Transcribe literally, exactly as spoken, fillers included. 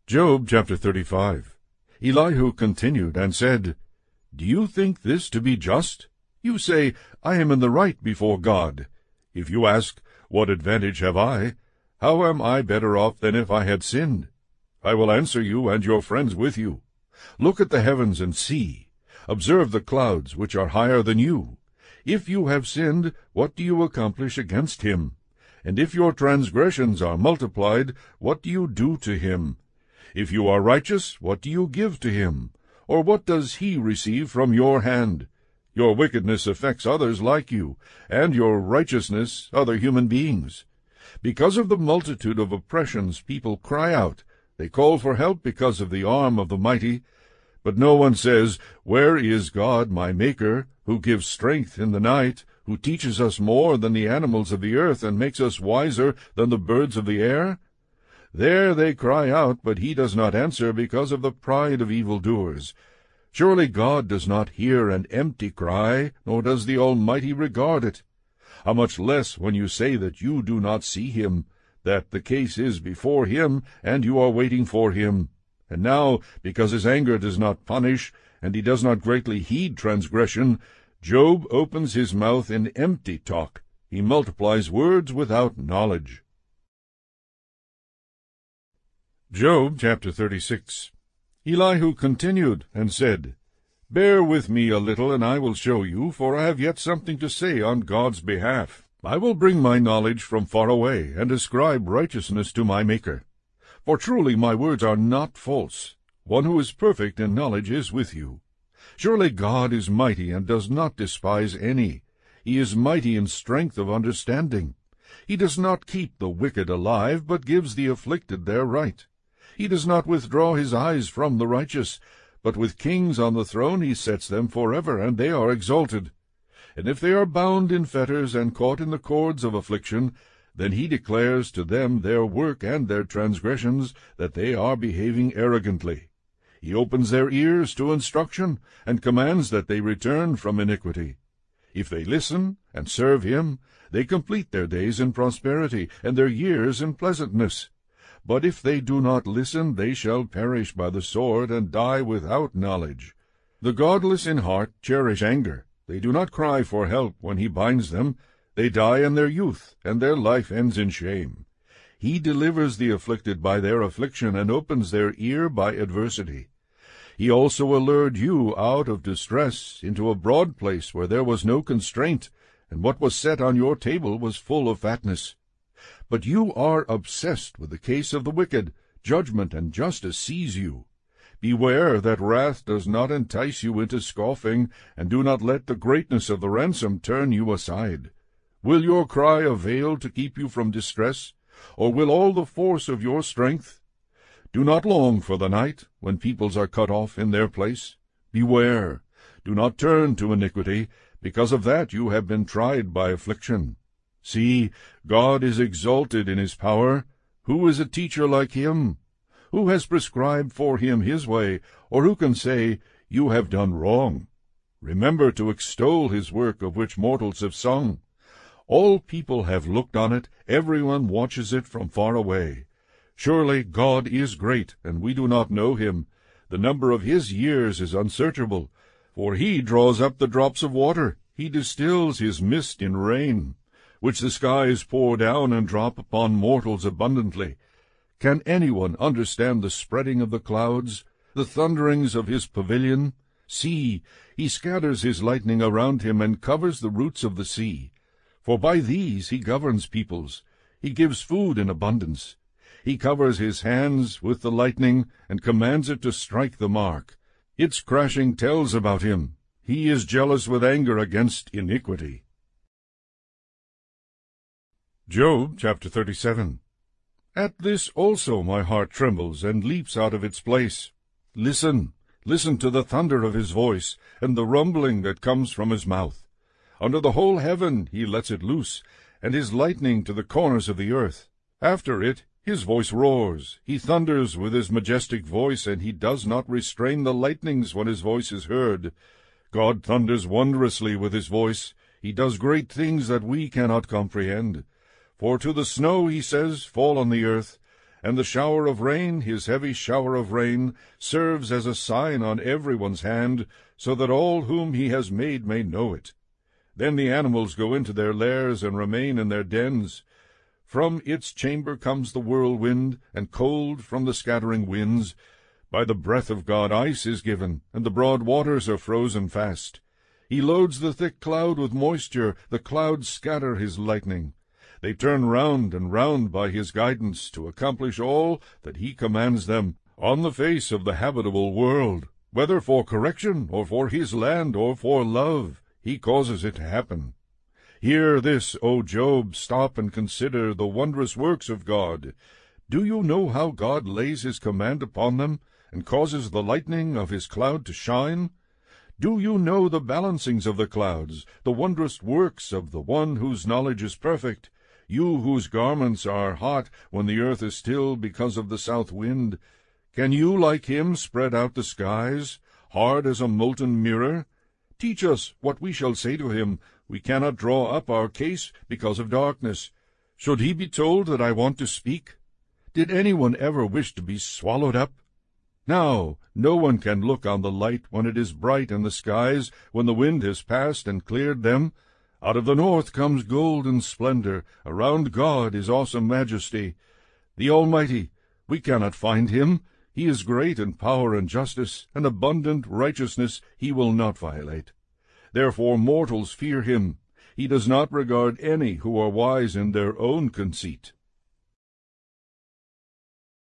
Job chapter thirty-five. Elihu continued and said, Do you think this to be just? You say, I am in the right before God. If you ask, What advantage have I? How am I better off than if I had sinned? I will answer you and your friends with you. Look at the heavens and see. Observe the clouds which are higher than you. If you have sinned, what do you accomplish against him? And if your transgressions are multiplied, what do you do to him? If you are righteous, what do you give to him? Or what does he receive from your hand? Your wickedness affects others like you, and your righteousness other human beings. Because of the multitude of oppressions people cry out. They call for help because of the arm of the mighty. But no one says, Where is God my Maker, who gives strength in the night, who teaches us more than the animals of the earth, and makes us wiser than the birds of the air? There they cry out, but he does not answer because of the pride of evildoers. Surely God does not hear an empty cry, nor does the Almighty regard it. How much less when you say that you do not see him, that the case is before him, and you are waiting for him. And now, because his anger does not punish, and he does not greatly heed transgression, Job opens his mouth in empty talk. He multiplies words without knowledge. Job chapter thirty-six. Elihu continued and said, Bear with me a little, and I will show you, for I have yet something to say on God's behalf. I will bring my knowledge from far away, and ascribe righteousness to my Maker. For truly my words are not false. One who is perfect in knowledge is with you. Surely God is mighty, and does not despise any. He is mighty in strength of understanding. He does not keep the wicked alive, but gives the afflicted their right. He does not withdraw his eyes from the righteous, but with kings on the throne he sets them forever, and they are exalted. And if they are bound in fetters and caught in the cords of affliction, then he declares to them their work and their transgressions, that they are behaving arrogantly. He opens their ears to instruction, and commands that they return from iniquity. If they listen and serve him, they complete their days in prosperity, and their years in pleasantness. But if they do not listen, they shall perish by the sword, and die without knowledge. The godless in heart cherish anger. They do not cry for help when he binds them. They die in their youth, and their life ends in shame. He delivers the afflicted by their affliction, and opens their ear by adversity. He also allured you out of distress into a broad place where there was no constraint, and what was set on your table was full of fatness. But you are obsessed with the case of the wicked. Judgment and justice seize you. Beware that wrath does not entice you into scoffing, and do not let the greatness of the ransom turn you aside. Will your cry avail to keep you from distress, or will all the force of your strength? Do not long for the night, when peoples are cut off in their place. Beware, do not turn to iniquity, because of that you have been tried by affliction. See, God is exalted in his power. Who is a teacher like him? Who has prescribed for him his way, or who can say, You have done wrong? Remember to extol his work of which mortals have sung. All people have looked on it, every one watches it from far away. Surely God is great, and we do not know him. The number of his years is unsearchable. For he draws up the drops of water, he distills his mist in rain, which the skies pour down and drop upon mortals abundantly. Can anyone understand the spreading of the clouds, the thunderings of his pavilion? See, he scatters his lightning around him, and covers the roots of the sea. For by these he governs peoples. He gives food in abundance. He covers his hands with the lightning, and commands it to strike the mark. Its crashing tells about him. He is jealous with anger against iniquity. Job chapter thirty-seven. At this also my heart trembles, and leaps out of its place. Listen, listen to the thunder of his voice, and the rumbling that comes from his mouth. Under the whole heaven he lets it loose, and his lightning to the corners of the earth. After it his voice roars. He thunders with his majestic voice, and he does not restrain the lightnings when his voice is heard. God thunders wondrously with his voice. He does great things that we cannot comprehend. For to the snow he says, Fall on the earth, And the shower of rain, his heavy shower of rain, serves as a sign on everyone's hand, so that all whom he has made may know it. Then the animals go into their lairs and remain in their dens. From its chamber comes the whirlwind, and cold from the scattering winds. By the breath of God ice is given, and the broad waters are frozen fast. He loads the thick cloud with moisture, the clouds scatter his lightning. They turn round and round by his guidance, to accomplish all that he commands them, on the face of the habitable world. Whether for correction, or for his land, or for love, he causes it to happen. Hear this, O Job, stop and consider the wondrous works of God. Do you know how God lays his command upon them, and causes the lightning of his cloud to shine? Do you know the balancings of the clouds, the wondrous works of the one whose knowledge is perfect? You whose garments are hot when the earth is still because of the south wind, can you like him spread out the skies, hard as a molten mirror? Teach us what we shall say to him. We cannot draw up our case because of darkness. Should he be told that I want to speak? Did anyone ever wish to be swallowed up? Now, no one can look on the light when it is bright in the skies, when the wind has passed and cleared them. Out of the north comes golden splendor. Around God is awesome majesty. The Almighty, we cannot find him. He is great in power and justice, and abundant righteousness he will not violate. Therefore mortals fear him. He does not regard any who are wise in their own conceit.